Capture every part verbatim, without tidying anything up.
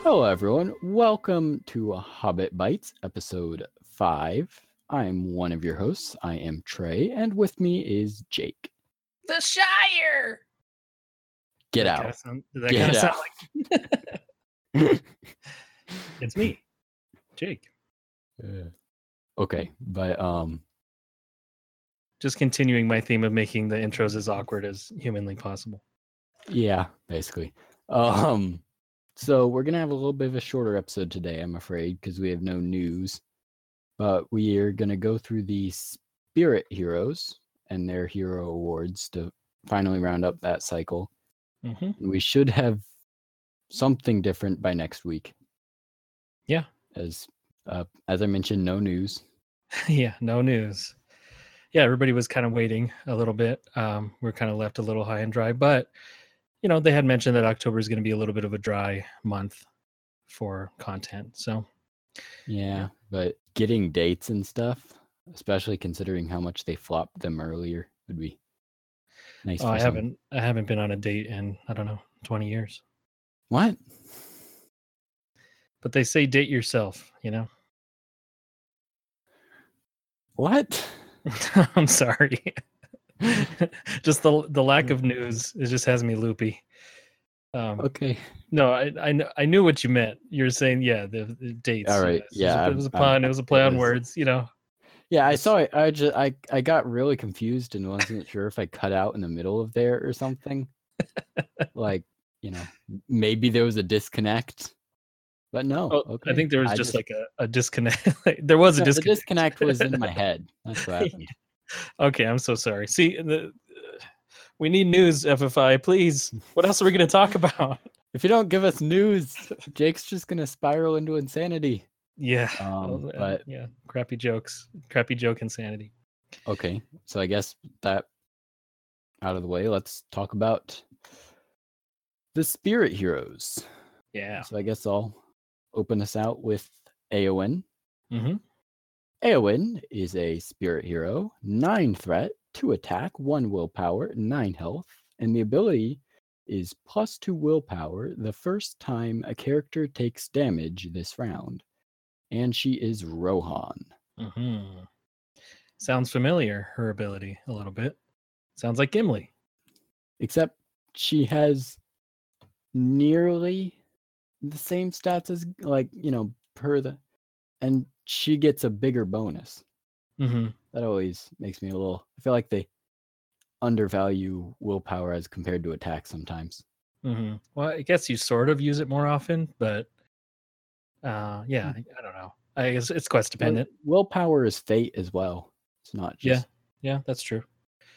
Hello, everyone. Welcome to Hobbit Bites, episode five. I'm one of your hosts. I am Trey, and with me is Jake. The Shire. Get That out. kinda sound- Does that Get kind of out. sound like it's me, Jake? Uh, okay, but um, Just continuing my theme of making the intros as awkward as humanly possible. yeah, basically. Um, so we're gonna have a little bit of a shorter episode today, I'm afraid, because we have no news. But we are gonna go through the Spirit Heroes and their hero awards to finally round up that cycle. Mm-hmm. We should have something different by next week. Yeah. As uh, as I mentioned, no news. Yeah, no news. Yeah, everybody was kind of waiting a little bit. Um, we're kind of left a little high and dry, but you know, they had mentioned that October is going to be a little bit of a dry month for content. So Yeah, Yeah. but getting dates and stuff, especially considering how much they flopped them earlier, would be nice. oh, for I some. haven't I haven't been on a date in I don't know twenty years. What? But they say date yourself, you know. What? I'm sorry. just the the lack of news, it just has me loopy. Um, Okay. no, I I, kn- I knew what you meant. You're saying yeah, the, the dates. All right. Yeah, it was, a, it Yeah, was a I'm- I'm- pun. It was a play it on was- words. You know. Yeah, I Yes. saw it. I just I I got really confused and wasn't sure if I cut out in the middle of there or something. Like, you know, maybe there was a disconnect. But no. Oh, okay. I think there was I just, like a, a disconnect. Like, there was a No, the disconnect. disconnect was in my head. That's what happened. Okay, I'm so sorry. See, the, we need news, F F I, please. What else are we going to talk about? If you don't give us news, Jake's just gonna spiral into insanity. Yeah. Um, oh, uh, but yeah, crappy jokes, crappy joke insanity. okay, so I guess that out of the way, let's talk about the Spirit Heroes. Yeah. So I guess I'll open this out with Eowyn. Mm-hmm. Eowyn is a spirit hero, nine threat, two attack, one willpower, nine health, and the ability is plus two willpower the first time a character takes damage this round. And she is Rohan. Mm-hmm. Sounds familiar, her ability, a little bit. Sounds like Gimli. Except she has nearly the same stats as, like, you know, per the, and she gets a bigger bonus. Mm-hmm. That always makes me a little, I feel like they undervalue willpower as compared to attack sometimes. Mm-hmm. Well, I guess you sort of use it more often, but uh, yeah, I, I don't know. I guess it's quest dependent. Well, willpower is fate as well. It's not just. Yeah, yeah, that's true.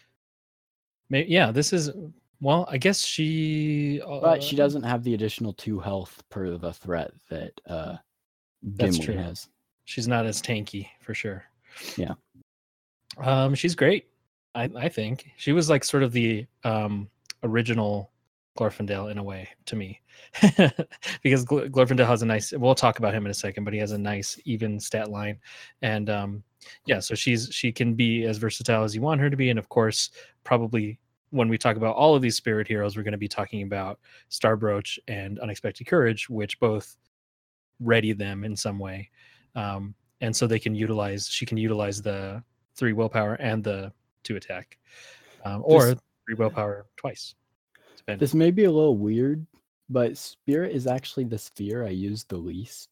Maybe, yeah, this is, well, I guess she. Uh, But she doesn't have the additional two health per the threat that uh, That's Gimli true. has. She's not as tanky for sure. Yeah. Um, she's great. I I think she was like sort of the um original Glorfindel in a way to me, because Gl- Glorfindel has a nice. We'll talk about him in a second, but he has a nice even stat line, and um, yeah. So she's she can be as versatile as you want her to be, and of course, probably when we talk about all of these spirit heroes, we're going to be talking about Starbroach and Unexpected Courage, which both ready them in some way, um, and so they can utilize. She can utilize the three willpower and the two attack, um, or This- three willpower twice. Depending. This may be a little weird, but Spirit is actually the sphere I use the least.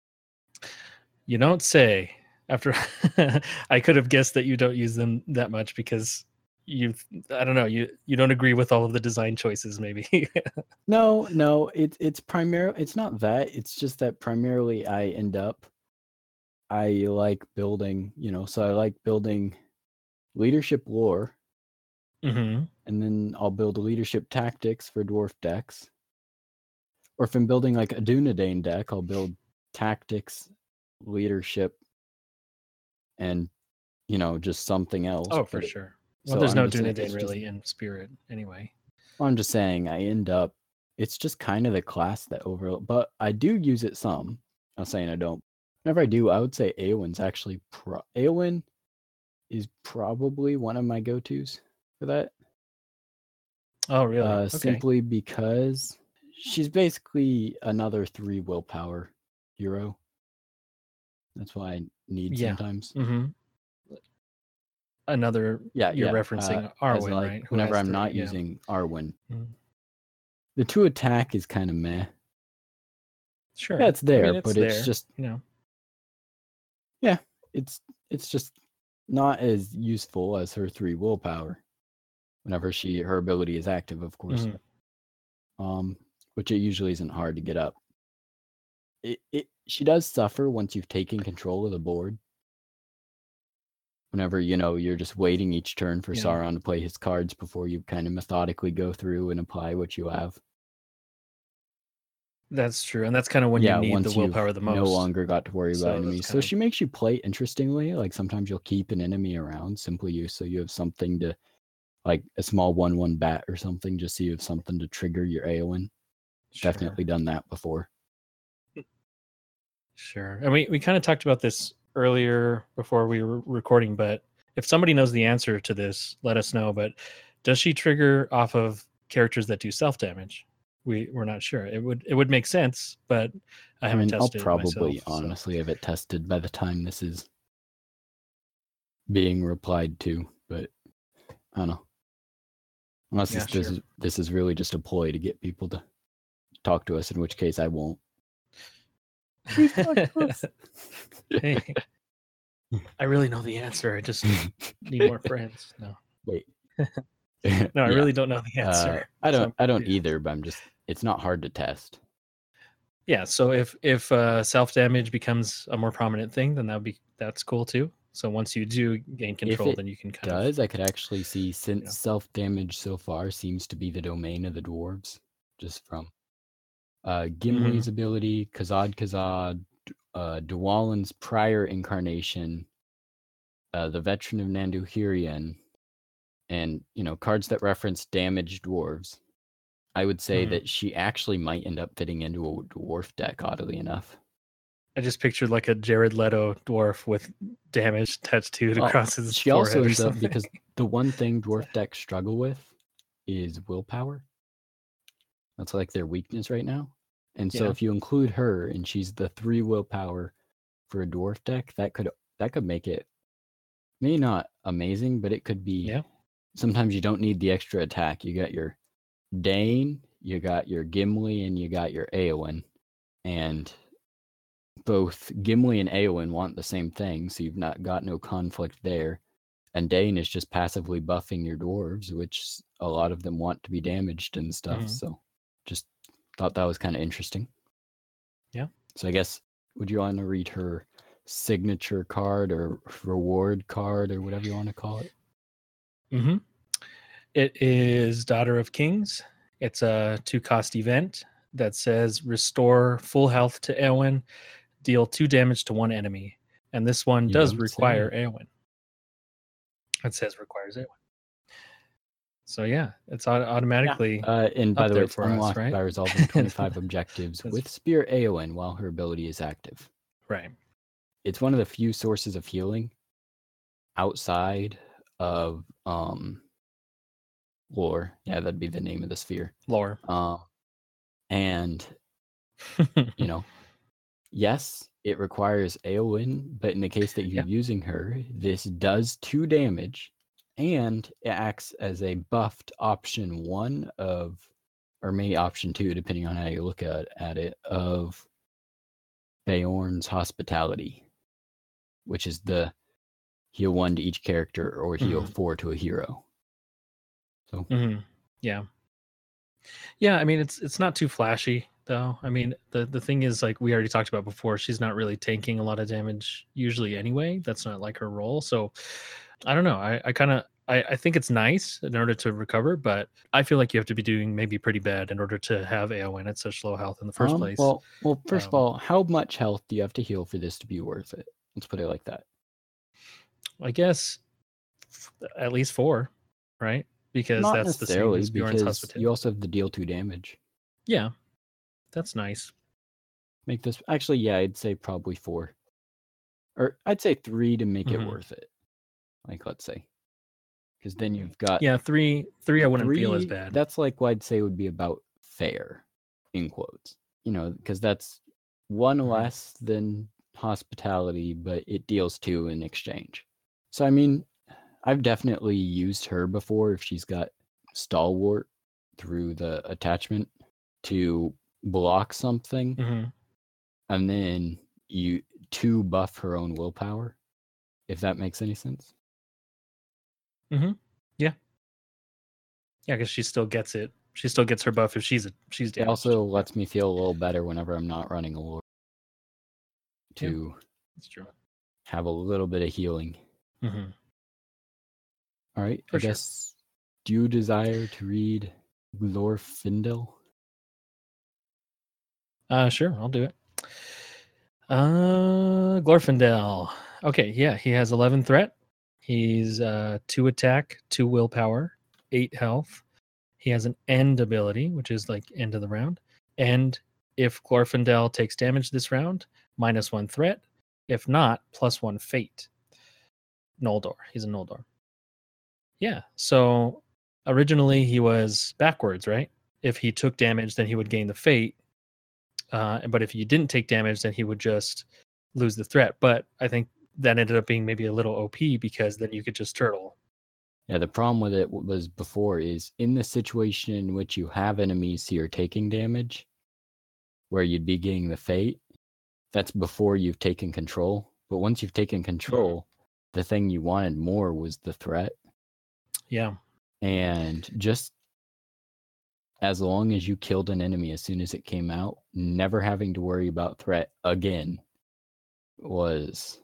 You don't say. After I could have guessed that you don't use them that much because you, I don't know, you you don't agree with all of the design choices, maybe. No, no, it's it's primarily it's not that. It's just that primarily I end up I like building, you know, so I like building leadership lore, mm-hmm. and then I'll build leadership tactics for dwarf decks. Or if I'm building like a Dunedain deck, I'll build tactics, leadership, and, you know, just something else. Oh, for But it- sure. Well, so there's I'm no just saying Dunedain it's really just- in Spirit anyway. I'm just saying I end up, it's just kind of the class that over, but I do use it some. I'm not saying I don't. Whenever I do, I would say Eowyn's actually, pro- Eowyn is probably one of my go-tos for that. Oh, really? Uh, okay. Simply because she's basically another three willpower hero. That's why I need Yeah. sometimes. Mm-hmm. Another. Yeah, You're yeah. referencing uh, as Arwen, like right? Who whenever has I'm three, not yeah. using Arwen. Mhm. The two attack is kind of meh. Sure. Yeah, it's there, I mean, it's but there, it's just you know. yeah, it's it's just not as useful as her three willpower. Whenever she her ability is active, of course. Mhm. Um, which it usually isn't hard to get up. It, it she does suffer once you've taken control of the board. Whenever you know you're just waiting each turn for Yeah. Sauron to play his cards before you kind of methodically go through and apply what you have. That's true, and that's kind of when yeah, you need once the you've willpower the most. no longer got to worry So about that's enemies. So kind of- she makes you play interestingly. Like sometimes you'll keep an enemy around simply you so you have something to, like a small one one bat or something, just so you have something to trigger your Eowyn. Sure. Definitely done that before. Sure. And we, we kind of talked about this earlier before we were recording, but if somebody knows the answer to this, let us know. But does she trigger off of characters that do self damage? We we're not sure. It would it would make sense, but I I haven't mean, I'll tested probably it myself. so- honestly have it tested by the time this is being replied to, but I don't know. Unless Yeah, this, this sure. is this is really just a ploy to get people to talk to us, in which case I won't. Please talk to us. Hey, I really know the answer. I just need more friends. No, Wait. no, I Yeah. really don't know the Uh, answer. I don't. So, I don't yeah. either. But I'm just. It's not hard to test. Yeah. So if if uh, self damage becomes a more prominent thing, then that would be that's cool too. So once you do gain control, it then you can kind Does of I could actually see, since know. self damage so far seems to be the domain of the dwarves, just from uh, Gimli's ability, Khazad Khazad, uh, Dwalin's prior incarnation, uh, the Veteran of Nanduhirian, and you know cards that reference damaged dwarves. I would say Mhm. that she actually might end up fitting into a dwarf deck, oddly enough. I just pictured like a Jared Leto dwarf with damage tattooed Well, across his she forehead also or ends up, something. because the one thing dwarf decks struggle with is willpower. That's like their weakness right now. And so Yeah. if you include her and she's the three willpower for a dwarf deck, that could that could make it maybe not amazing, but it could be. Yeah. Sometimes you don't need the extra attack. You got your Dane, you got your Gimli, and you got your Eowyn. And both Gimli and Eowyn want the same thing, so you've not got no conflict there. And Dane is just passively buffing your dwarves, which a lot of them want to be damaged and stuff. Mhm. So just thought that was kind of interesting. Yeah. So I guess, would you want to read her signature card or reward card or whatever you want to call it? Mm-hmm. It is Daughter of Kings. It's a two cost event that says restore full health to Eowyn, deal two damage to one enemy. And this one You does don't require say. Eowyn. It says requires Eowyn. So yeah, it's au- automatically. Uh, and by up the there way, it's for us, unlocked right? by resolving twenty-five objectives That's- with Spear Eowyn while her ability is active. Right. It's one of the few sources of healing outside of um lore. Yeah, that'd be the name of the sphere. Lore. Um, and you know, yes, it requires Eowyn, but in the case that you're Yeah. using her, this does two damage, and it acts as a buffed option one of, or maybe option two, depending on how you look at, at it, of Beorn's Hospitality, which is the heal one to each character or heal Mhm. four to a hero. So Mm-hmm. Yeah. Yeah, I mean it's it's not too flashy though. I mean the the thing is, like we already talked about before, she's not really tanking a lot of damage usually anyway. That's not like her role. So I don't know. I, I kind of I, I think it's nice in order to recover, but I feel like you have to be doing maybe pretty bad in order to have Eowyn at such low health in the first um, place. Well, well, first of Um, all, how much health do you have to heal for this to be worth it? Let's put it like that. I guess f- at least four, right? Because Not that's the same necessarily, as Bjorn's because hospitality. you also have the deal two damage. Yeah, that's nice. Make this actually, yeah, I'd say probably four, or I'd say three to make Mhm. it worth it. Like, let's say, because then you've got Yeah, three three I wouldn't three. feel as bad. That's like what I'd say would be about fair. in quotes. You know, because that's one Mhm. less than hospitality, but it deals two in exchange. So I mean, I've definitely used her before if she's got stalwart through the attachment to block something, hmm and then you to buff her own willpower, if that makes any sense. hmm Yeah. Yeah, because she still gets it. She still gets her buff if she's a, she's It damaged. also Yeah. lets me feel a little better whenever I'm not running a lord Yeah. to That's true. have a little bit of healing. hmm All right, For I sure. guess. Do you desire to read Glorfindel? Uh, sure, I'll do it. Uh, Glorfindel. Okay, yeah, he has eleven threat. He's uh two attack, two willpower, eight health. He has an end ability, which is like end of the round. And if Glorfindel takes damage this round, minus one threat. If not, plus one fate. Noldor. He's a Noldor. Yeah. So originally he was backwards, right? If he took damage, then he would gain the fate. Uh, but if you didn't take damage, then he would just lose the threat. But I think that ended up being maybe a little O P because then you could just turtle. Yeah, the problem with it was before is in the situation in which you have enemies who are taking damage, where you'd be getting the fate, that's before you've taken control. But once you've taken control, mm-hmm. the thing you wanted more was the threat. Yeah. And just as long as you killed an enemy as soon as it came out, never having to worry about threat again was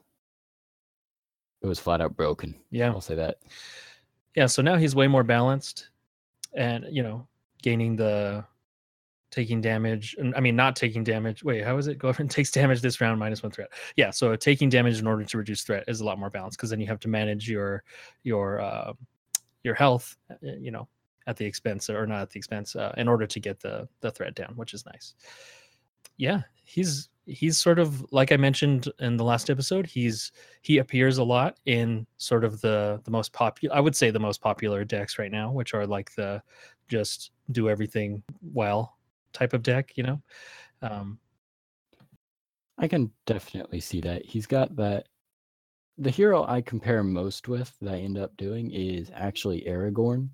it was flat out broken. Yeah. I'll say that. Yeah, so now he's way more balanced and, you know, gaining the taking damage. I mean, not taking damage. Wait, how is it? Go and takes damage this round, minus one threat. Yeah, so taking damage in order to reduce threat is a lot more balanced because then you have to manage your your uh, your health, you know, at the expense or not at the expense uh, in order to get the the threat down, which is nice. Yeah, he's he's sort of like I mentioned in the last episode. He's he appears a lot in sort of the the most popular. I would say the most popular decks right now, which are like the just do everything well type of deck. You know, um, I can definitely see that. He's got that. The hero I compare most with that I end up doing is actually Aragorn,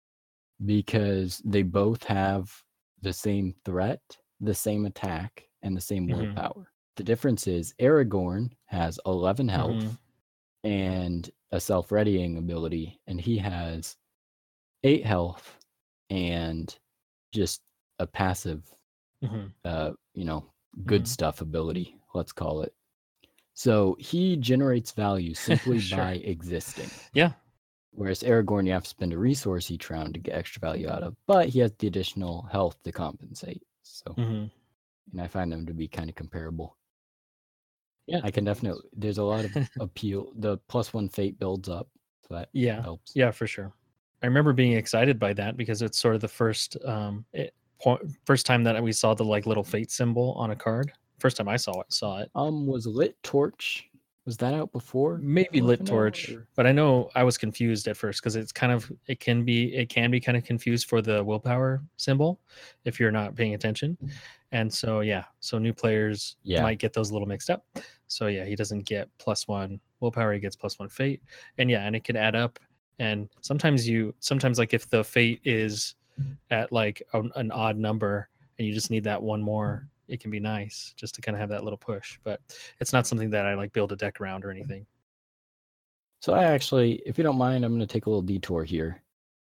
because they both have the same threat, the same attack, and the same mm-hmm. willpower. The difference is Aragorn has eleven health mm-hmm. and a self-readying ability, and he has eight health and just a passive, mm-hmm. uh, you know, good mm-hmm. stuff ability, let's call it. So he generates value simply sure. by existing. Yeah. Whereas Aragorn, you have to spend a resource each round to get extra value out of, but he has the additional health to compensate. So, mm-hmm. and I find them to be kind of comparable. Yeah, I can definitely. There's a lot of appeal. The plus one fate builds up, so that yeah helps. Yeah, for sure. I remember being excited by that because it's sort of the first, um, it, point, first time that we saw the like little fate symbol on a card. First time I saw it, saw it. Um, was Lit Torch? Was that out before? Maybe Lit Torch, or? But I know I was confused at first because it's kind of it can be it can be kind of confused for the willpower symbol if you're not paying attention, and so yeah, so new players yeah. might get those a little mixed up. So yeah, he doesn't get plus one willpower; he gets plus one fate, and yeah, and it can add up. And sometimes you sometimes like if the fate is at like a, an odd number and you just need that one more, it can be nice just to kind of have that little push, but it's not something that I like build a deck around or anything. So I actually, if you don't mind, I'm going to take a little detour here.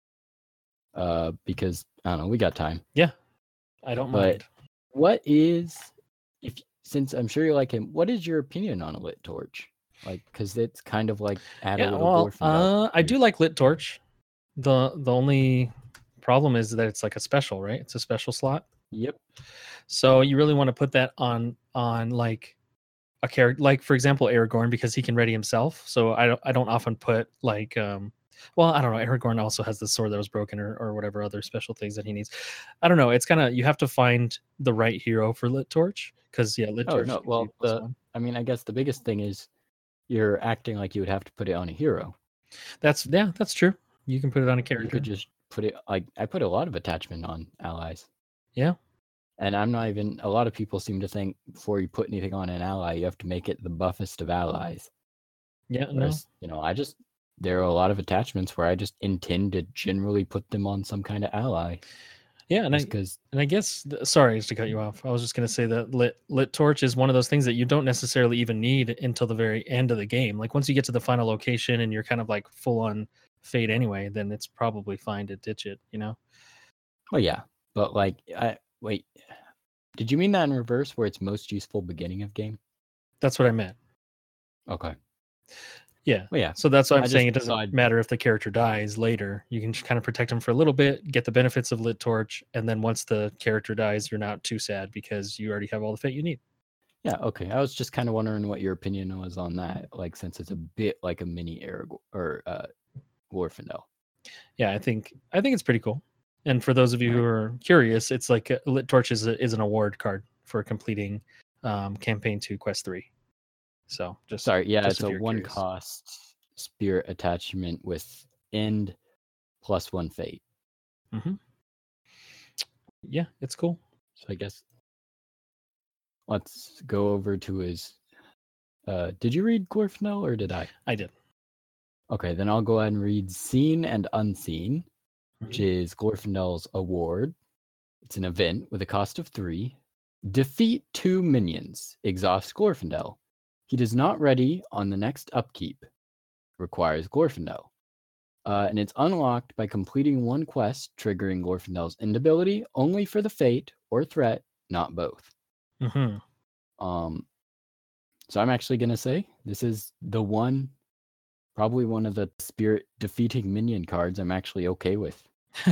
Uh, because I don't know, we got time. Yeah, I don't but mind. What is, if since I'm sure you like him, what is your opinion on a Lit Torch? Like, because it's kind of like add yeah, a little well, uh, I do like Lit Torch. The the only problem is that it's like a special, right? It's a special slot. Yep. So you really want to put that on on like a character, like for example Aragorn, because he can ready himself. So I don't I don't often put like um well I don't know, Aragorn also has the sword that was broken or, or whatever other special things that he needs. I don't know. It's kind of you have to find the right hero for Lit Torch because yeah, Lit oh, Torch. No, well, the one. I mean, I guess the biggest thing is you're acting like you would have to put it on a hero. That's yeah, that's true. You can put it on a character. You could just put it like I put a lot of attachment on allies. Yeah. And I'm not even, a lot of people seem to think before you put anything on an ally, you have to make it the buffest of allies. Yeah, no. Whereas, you know, I just, there are a lot of attachments where I just intend to generally put them on some kind of ally. Yeah, and I, Just because, and I guess, th- sorry to cut you off. I was just going to say that lit, lit torch is one of those things that you don't necessarily even need until the very end of the game. Like once you get to the final location and you're kind of like full on fade anyway, then it's probably fine to ditch it, you know? oh yeah, but like, I, wait, did you mean that in reverse where it's most useful beginning of game? That's what I meant. Okay. Yeah. Well, yeah. So that's why I'm I saying it just doesn't thought I'd- matter if the character dies later. You can just kind of protect him for a little bit, get the benefits of lit torch, and then once the character dies, you're not too sad because you already have all the fate you need. Yeah, okay. I was just kind of wondering what your opinion was on that, like since it's a bit like a mini Aragorn or uh Glorfindel. Yeah, I think I think it's pretty cool. And for those of you who are curious, it's like a, lit torch is, a, is an award card for completing um, campaign two, quest three. So just Sorry, yeah, just it's if a you're one curious. cost spirit attachment with end plus one fate. hmm Yeah, it's cool. So I guess let's go over to his. Uh, did you read Glorfindel or did I? I did. Okay, then I'll go ahead and read Seen and Unseen, which Mhm. is Glorfindel's award. It's an event with a cost of three. Defeat two minions. Exhaust Glorfindel. He does not ready on the next upkeep. Requires Glorfindel. Uh, and it's unlocked by completing one quest, triggering Glorfindel's end ability only for the fate or threat, not both. Mhm. Um, so I'm actually gonna say this is the one, probably one of the spirit defeating minion cards I'm actually okay with.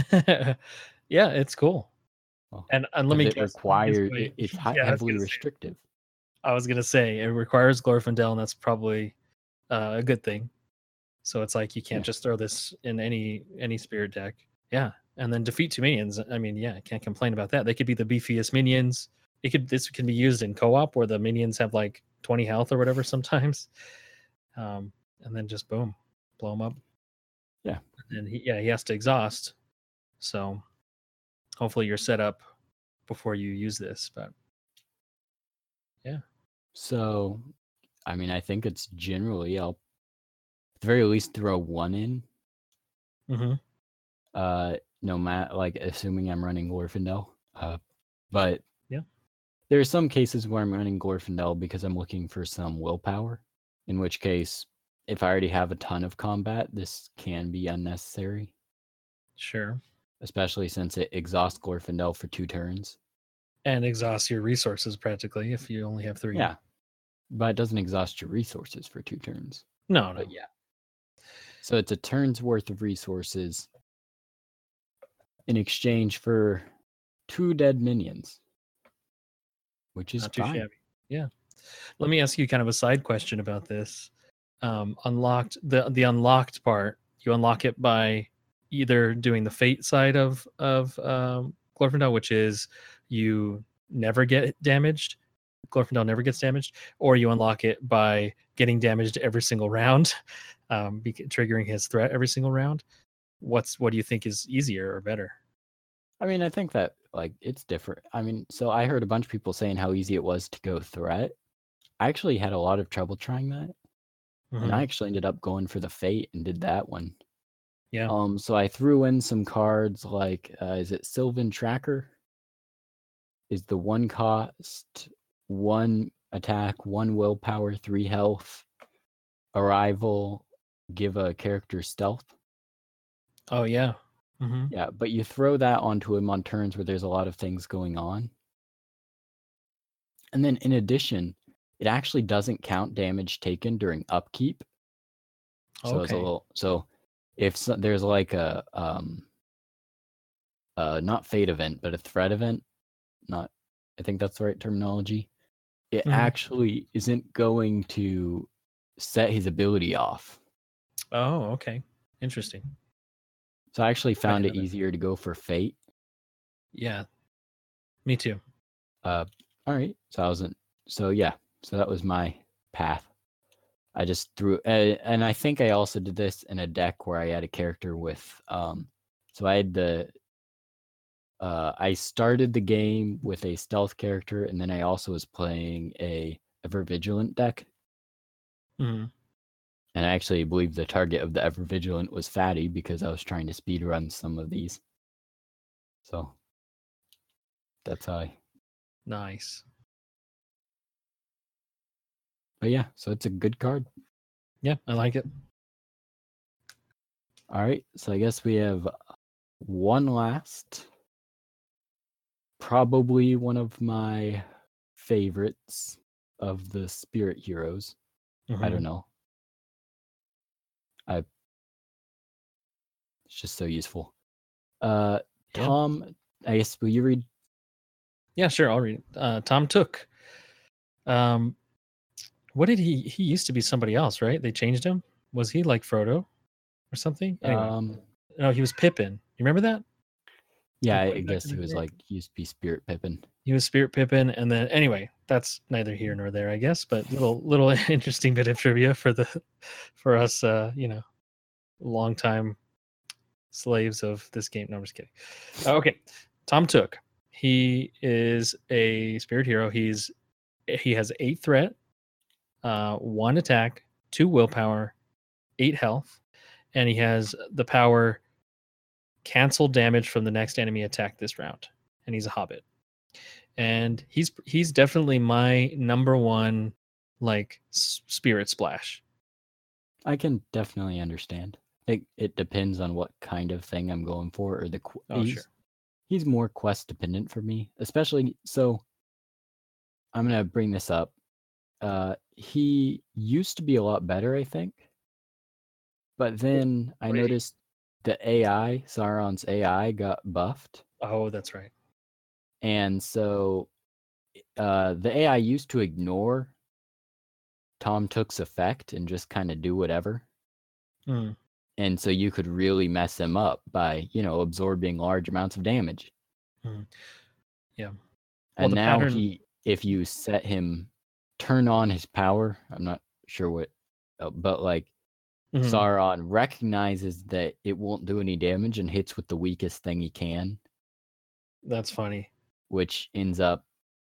Yeah, it's cool. Well, And and let me because it guess. Let me guess requires my- it, it's hi- yeah, I was heavily gonna say. restrictive. I was gonna say it requires Glorfindel, and that's probably uh, a good thing. So it's like you can't Yeah. just throw this in any any spirit deck. Yeah, and then defeat two minions. I mean, yeah, I can't complain about that. They could be the beefiest minions. It could this can be used in co-op where the minions have like twenty health or whatever sometimes, um, and then just boom, blow them up. Yeah. And he, yeah, he has to exhaust. So hopefully you're set up before you use this. But yeah, So, I mean, I think it's generally I'll at the very least throw one in. hmm Uh, no matter like assuming I'm running Glorfindel. Uh, but Yeah. there are some cases where I'm running Glorfindel because I'm looking for some willpower. In which case, if I already have a ton of combat, this can be unnecessary, sure. especially since it exhausts Glorfindel for two turns. And exhaust your resources practically if you only have three. Yeah, but it doesn't exhaust your resources for two turns. No, no. But yeah, so it's a turn's worth of resources in exchange for two dead minions, which is Not too fine. shabby. Yeah. Let me ask you kind of a side question about this. Um, unlocked the the unlocked part. You unlock it by either doing the fate side of of um, Glorfindel, which is you never get damaged. Glorfindel never gets damaged, or you unlock it by getting damaged every single round, um, be- triggering his threat every single round. What's what do you think is easier or better? I mean, I think that like it's different. I mean, so I heard a bunch of people saying how easy it was to go threat. I actually had a lot of trouble trying that, and Mhm. I actually ended up going for the fate and did that one. Yeah. Um, so I threw in some cards like, uh, is it Sylvan Tracker? Is the one cost, one attack, one willpower, three health, arrival, give a character stealth. Oh yeah. hmm Yeah, but you throw that onto him on turns where there's a lot of things going on. And then in addition, it actually doesn't count damage taken during upkeep. So it's a Okay. little so if so, there's like a um uh not fate event, but a threat event, not I think that's the right terminology. It Mhm. actually isn't going to set his ability off. Oh, okay. Interesting. So I actually found it didn't know that. easier to go for fate. Yeah. Me too. Uh all right. So I wasn't so yeah. So that was my path. I just threw uh, and I think I also did this in a deck where I had a character with um so I had the uh, I started the game with a stealth character, and then I also was playing a Ever Vigilant deck. Mm-hmm. And I actually believe the target of the Ever Vigilant was Fatty because I was trying to speed run some of these. So that's how I. Nice. But yeah, so it's a good card. Yeah, I like it. All right, so I guess we have one last. Probably one of my favorites of the spirit heroes. Mm-hmm. I don't know. I. It's just so useful. Uh, Yeah. Tom, I guess will you read? Yeah, sure. I'll read. Uh, Tom Took. Um, what did he? He used to be somebody else, right? They changed him. Was he like Frodo or something? Anyway, Um, no, he was Pippin. You remember that? yeah, Like, I way back guess in he the was day? like used to be Spirit Pippin. He was Spirit Pippin, and then anyway, that's neither here nor there, I guess. But little little interesting bit of trivia for the for us, uh, you know, long time slaves of this game. No, I'm just kidding. Uh, okay, Tom Took. He is a spirit hero. He's he has eight threat, uh, one attack, two willpower, eight health, and he has the power cancel damage from the next enemy attack this round. And he's a hobbit. And he's he's definitely my number one like s- spirit splash. I can definitely understand. It it depends on what kind of thing I'm going for, or the qu- Oh, he's sure. he's more quest dependent for me, especially so. I'm gonna bring this up. Uh, he used to be a lot better, I think, but then I What did he- noticed the A I, Sauron's A I, got buffed, Oh, that's right. and so uh, the A I used to ignore Tom Took's effect and just kind of do whatever. Mm. And so you could really mess him up by, you know, absorbing large amounts of damage. Mm. Yeah. Well, And the now pattern. he, if you set him, turn on his power, I'm not sure what, uh, but like Mhm. Sauron recognizes that it won't do any damage and hits with the weakest thing he can, That's funny. which ends up,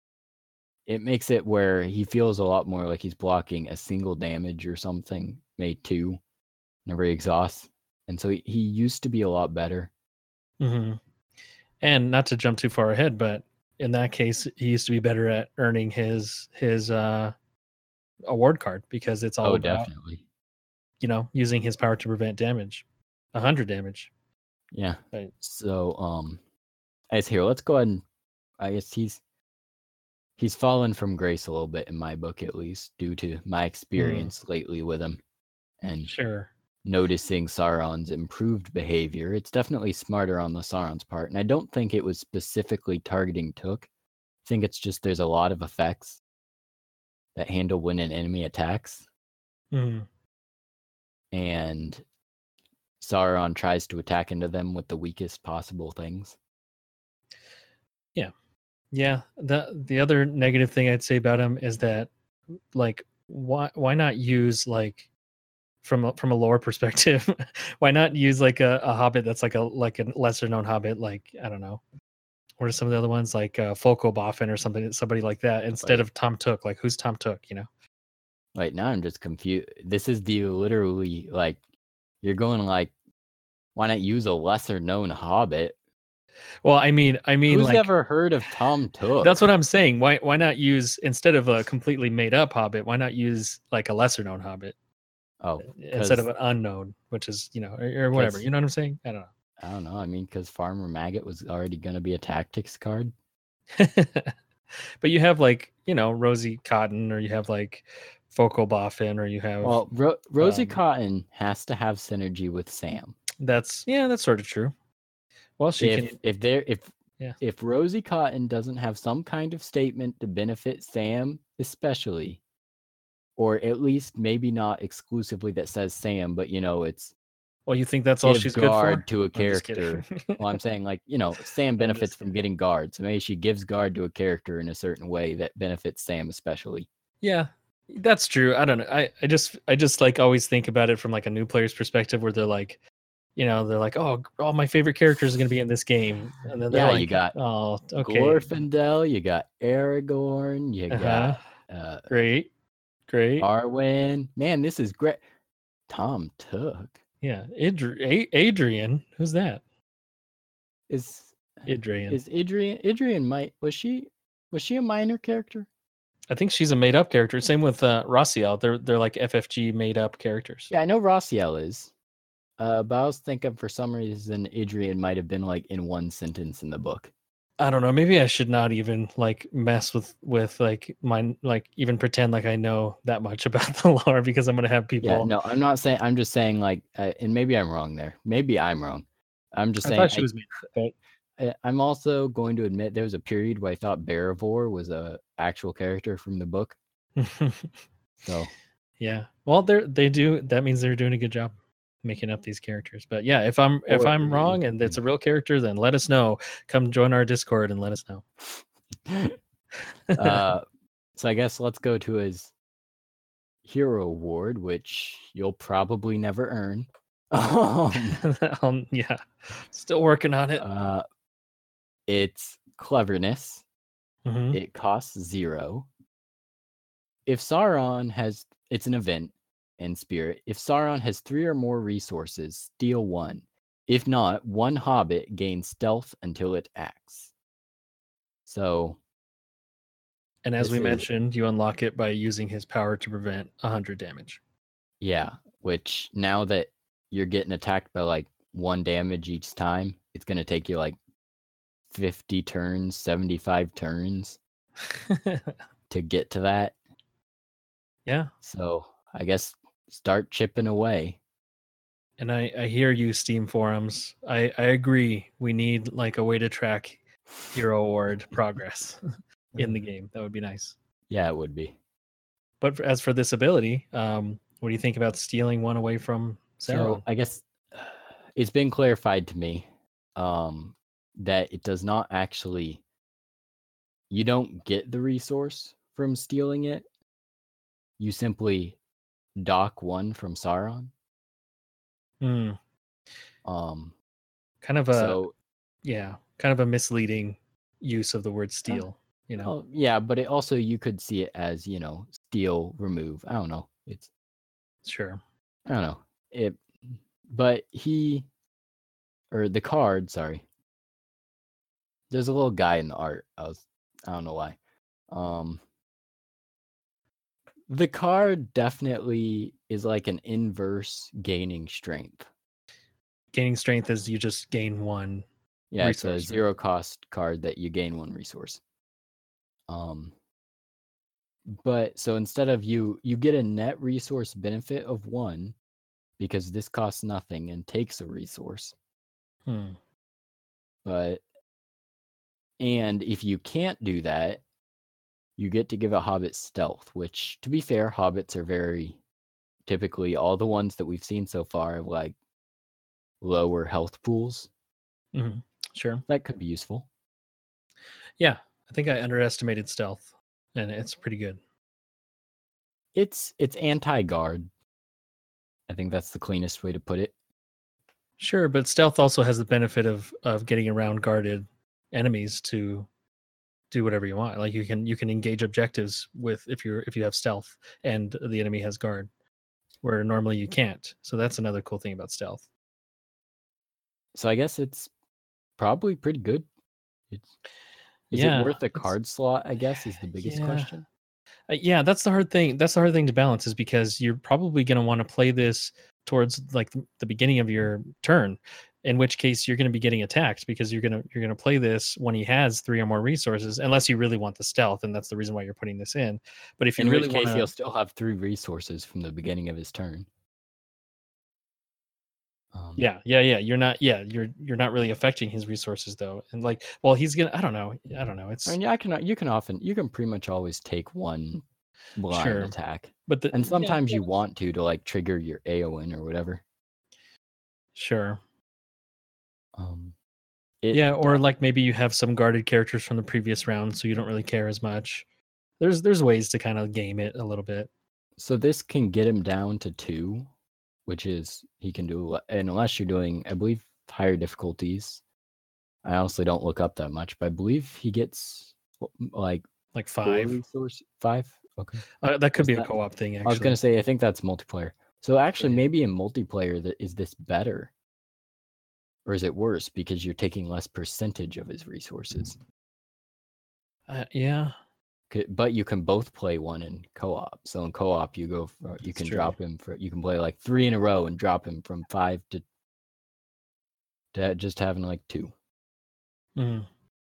it makes it where he feels a lot more like he's blocking a single damage or something, maybe two, whenever he exhausts. And so he, he used to be a lot better. hmm And not to jump too far ahead, but in that case, he used to be better at earning his his uh, award card because it's all Oh, about definitely. you know using his power to prevent damage, a hundred damage. Yeah. Right. So, um, I guess here, let's go ahead and I guess he's he's fallen from grace a little bit in my book, at least, due to my experience lately with him and Sure. noticing Sauron's improved behavior. It's definitely smarter on the Sauron's part, and I don't think it was specifically targeting Took. I think it's just there's a lot of effects that handle when an enemy attacks, Mhm. and Sauron tries to attack into them with the weakest possible things. Yeah. Yeah. The the other negative thing I'd say about him is that like why why not use like from a, from a lore perspective, why not use like a, a hobbit that's like a like a lesser known hobbit, like I don't know. What are some of the other ones like uh Folko Boffin or something, somebody like that, instead Like, of Tom Took? Like who's Tom Took, you know? Right now, I'm just confused. This is the literally like you're going like, why not use a lesser known Hobbit? Well, I mean, I mean, Who's like ever heard of Tom Took? that's what I'm saying. Why why not use instead of a completely made up hobbit? Why not use like a lesser known hobbit Oh, instead of because an unknown, which is you know or, or whatever. You know what I'm saying? I don't I don't know. I mean, because Farmer Maggot was already going to be a tactics card. know. But you have like you know Rosie Cotton, or you have like Focal Boffin, or you have Well, Ro- Rosie um, Cotton has to have synergy with Sam. that's yeah, that's sort of true. Well, she If can if there if yeah. if Rosie Cotton doesn't have some kind of statement to benefit Sam, especially, or at least maybe not exclusively that says Sam, but you know, it's Well, you think that's all give she's good for? guard to a I'm just kidding. character. Well, I'm saying like, you know, Sam I'm benefits just from kidding. getting guard. So maybe she gives guard to a character in a certain way that benefits Sam especially. Yeah, that's true. I don't know. I, I just I just like always think about it from like a new player's perspective where they're like, you know, they're like, oh, all my favorite characters are going to be in this game, and then they're Yeah, like, you got oh, okay, Glorfindel, you got Aragorn, you uh-huh, got uh, great, great, Arwen. Man, this is great. Tom Took yeah, Adri- A- Adrian, who's that? is Adrian. is Adrian Adrian might was she was she a minor character? I think she's a made up character. Same with uh, Rossiel. They're they're like F F G made up characters. Yeah, I know Rossiel is. Uh, but I was thinking for some reason Adrian might have been like in one sentence in the book. I don't know. Maybe I should not even like mess with with like my like even pretend like I know that much about the lore because I'm gonna have people. Yeah, no, I'm not saying. I'm just saying like, uh, and maybe I'm wrong there. Maybe I'm wrong. I'm just I saying. thought she I, was made up, but I- I'm also going to admit there was a period where I thought Barivore was a actual character from the book. So yeah. Well, they're they do. That means they're doing a good job making up these characters. But yeah, if I'm if Or- I'm wrong and it's a real character, then let us know. Come join our Discord and let us know. uh, so I guess let's go to his hero award, which you'll probably never earn. Um, um, yeah, still working on it. uh, it's cleverness. Mhm. It costs zero. If Sauron has, it's an event in spirit. If Sauron has three or more resources, steal one. If not, one hobbit gains stealth until it acts. So, And as this we is- mentioned, you unlock it by using his power to prevent one hundred damage. yeah, which now that you're getting attacked by like one damage each time, it's going to take you like fifty turns, seventy-five turns to get to that. Yeah. So, I guess start chipping away. And I, I hear you, Steam forums. I, I agree. We need like a way to track Hero Award progress in the game. That would be nice. Yeah, it would be. But for, as for this ability, um, what do you think about stealing one away from Sauron? So I guess it's been clarified to me um, that it does not actually. You don't get the resource from stealing it. You simply dock one from Sauron. Hmm. Um, Kind of a so yeah, kind of a misleading use of the word steal. You know, oh, yeah, but it also you could see it as you know steal, remove. I don't know. It's sure. I don't know it, but he or the card. Sorry, there's a little guy in the art. I was I don't know why. Um, the card definitely is like an inverse gaining strength. Gaining strength is you just gain one. Yeah, it's Resource, a right? zero cost card that you gain one resource. Um, but so instead of you, you get a net resource benefit of one because this costs nothing and takes a resource. Hmm. But and if you can't do that, you get to give a hobbit stealth, which to be fair, hobbits are very typically all the ones that we've seen so far have like lower health pools. Mhm. Sure. That could be useful. Yeah, I think I underestimated stealth, and it's pretty good. It's it's anti-guard. I think that's the cleanest way to put it. Sure, but stealth also has the benefit of of getting around guarded enemies to do whatever you want. Like you can you can engage objectives with if you're if you have stealth and the enemy has guard, where normally you can't. So that's another cool thing about stealth. So I guess it's probably pretty good. It's is Yeah, it worth a it's- card slot, I guess, is the biggest Yeah. question. Uh, yeah, that's the hard thing. That's the hard thing to balance is because you're probably going to want to play this towards like the, the beginning of your turn, in which case you're going to be getting attacked because you're going to you're going to play this when he has three or more resources, unless you really want the stealth, and that's the reason why you're putting this in. But if you In really which case want he'll to, still have three resources from the beginning of his turn. Um, yeah, yeah, yeah, you're not, yeah, you're you're not really affecting his resources though, and like, well, he's gonna, I don't know, I don't know, it's I mean, yeah, I can you can often you can pretty much always take one blind Sure. attack. but the, And yeah, sometimes yeah, you want to to like trigger your Aowen or whatever. sure. Um it, Yeah, or like maybe you have some guarded characters from the previous round, so you don't really care as much. There's there's ways to kind of game it a little bit. so this can get him down to two, which is he can do, and unless you're doing, I believe, higher difficulties. I honestly don't look up that much, but I believe he gets like Like four five. resource five. Okay, Uh, that could Is be a that- co-op thing. Actually, I was gonna say I think that's multiplayer. So actually, Yeah. maybe in multiplayer, that is this better, or is it worse because you're taking less percentage of his resources? Uh, yeah, C- But you can both play one in co-op. So in co-op, you go, for, you That's can true. drop him for, you can play like three in a row and drop him from five to to just having like two. Mhm.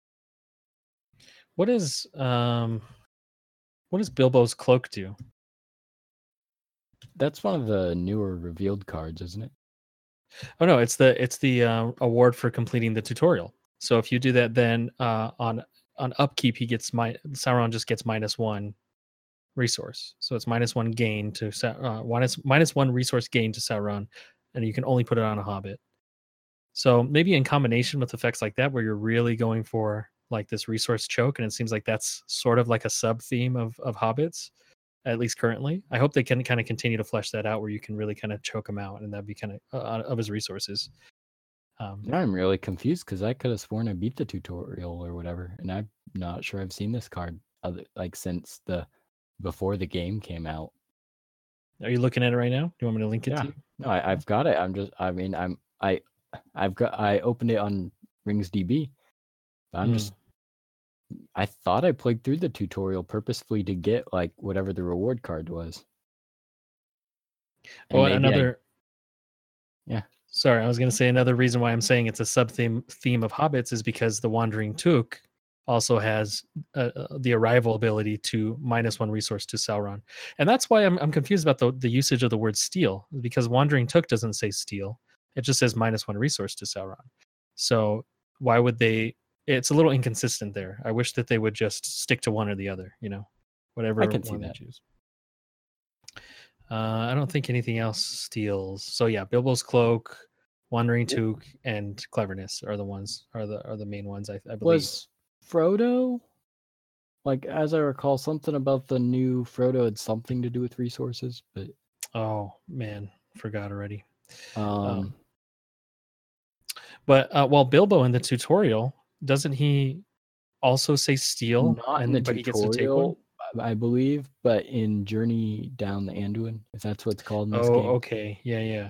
What is um, what does Bilbo's cloak do? That's one of the newer revealed cards, isn't it? Oh no, it's the it's the uh, award for completing the tutorial. So if you do that, then uh, on on upkeep, he gets my Sauron just gets minus one resource. So it's minus one gain to Sau- uh, minus minus one resource gain to Sauron, and you can only put it on a Hobbit. So maybe in combination with effects like that, where you're really going for like this resource choke, and it seems like that's sort of like a sub theme of of Hobbits, at least currently. I hope they can kind of continue to flesh that out, where you can really kind of choke him out, and that'd be kind of uh, of his resources. Um, Now I'm really confused because I could have sworn I beat the tutorial or whatever, and I'm not sure I've seen this card other like since the before the game came out. are you looking at it right now? Do you want me to link it Yeah. to you? No, I, I've got it. I'm just, I mean, I'm, I, I've got, I opened it on RingsDB. But I'm Hmm. just, I thought I played through the tutorial purposefully to get like whatever the reward card was. And Well, maybe I- another. Yeah. Sorry, I was going to say another reason why I'm saying it's a sub theme theme of Hobbits is because the Wandering Took also has uh, uh, the arrival ability to minus one resource to Sauron, and that's why I'm I'm confused about the the usage of the word steal, because Wandering Took doesn't say steal; it just says minus one resource to Sauron. So why would they? It's a little inconsistent there. I wish that they would just stick to one or the other. You know, whatever I can see one they that. choose. Uh, I don't think anything else steals. So yeah, Bilbo's cloak, Wandering Took, and Cleverness are the ones are the are the main ones. I, I believe. Was Frodo, like, as I recall, something about the new Frodo had something to do with resources, but Oh man, forgot already. um, Um, But uh, well, Bilbo in the tutorial, doesn't he also say steal? not in and the but he gets to take one. tutorial, I I believe, but in Journey Down the Anduin, if that's what's called in this Oh, game. okay, yeah, yeah.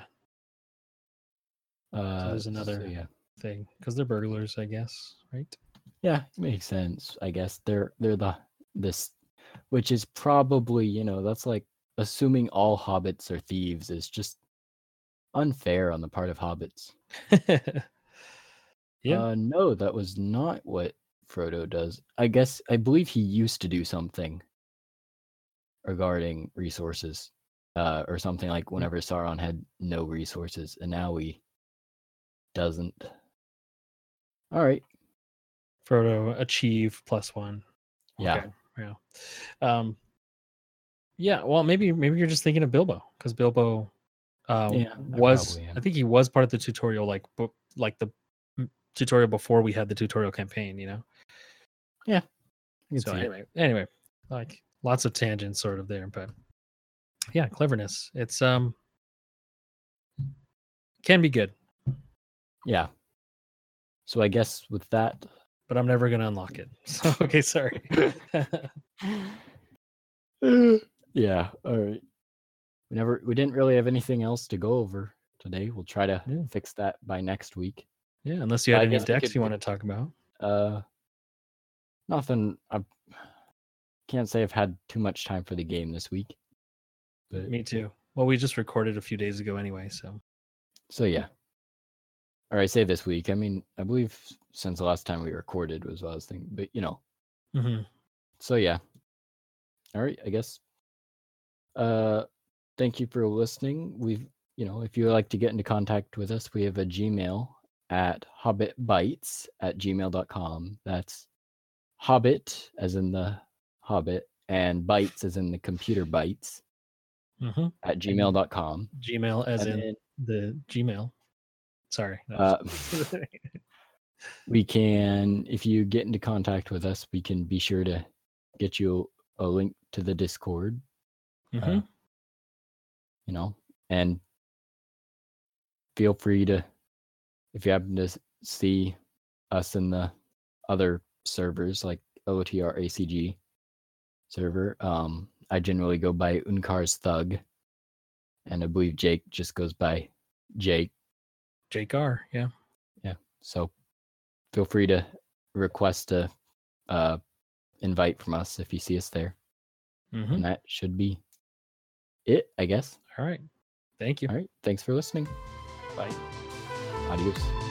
Uh, So there's so another yeah. thing because they're burglars, I guess, right? Yeah, it makes sense. I guess they're they're the this, which is probably, you know, that's like assuming all hobbits are thieves is just unfair on the part of hobbits. Yeah. Uh, no, that was not what Frodo does. I guess I believe he used to do something regarding resources, uh, or something like whenever Sauron had no resources, and now he doesn't. All right. Frodo achieve plus one. Yeah. Okay, yeah. Um, yeah. Well, maybe maybe you're just thinking of Bilbo because Bilbo uh, Yeah, I was. probably am. I think he was part of the tutorial, like bu- like the mm, tutorial before we had the tutorial campaign. You know. Yeah. I can So see it. anyway, anyway, like lots of tangents sort of there, but yeah, Cleverness. It's um can be good, Yeah. So I guess with that, but I'm never gonna unlock it. So okay, sorry. yeah. All right. We never, we didn't really have anything else to go over today. We'll try to Yeah. fix that by next week. Yeah, unless you I had any guess we decks could you do- want to talk about. Uh, nothing. I can't say I've had too much time for the game this week. But Me too. Well, we just recorded a few days ago anyway, so so yeah. Or I say this week. I mean, I believe since the last time we recorded was what I was thinking. But you know, Mhm. so yeah. All right. I guess. Uh, thank you for listening. We've, you know, if you would like to get into contact with us, we have a Gmail at hobbitbytes at gmail dot com. That's Hobbit as in the Hobbit and bytes as in the computer bytes Mhm. at gmail dot com. Gmail as And in then, the Gmail. Sorry. no. uh, we can, if you get into contact with us, we can be sure to get you a link to the Discord. Mhm. Uh, you know, and feel free to, if you happen to see us in the other servers like O T R A C G server, um, I generally go by Unkar's Thug, and I believe Jake just goes by Jake. Jake R. Yeah. Yeah. So feel free to request a uh, invite from us if you see us there. Mm-hmm. And that should be it, I guess. All right. Thank you. All right. Thanks for listening. Bye. Adios.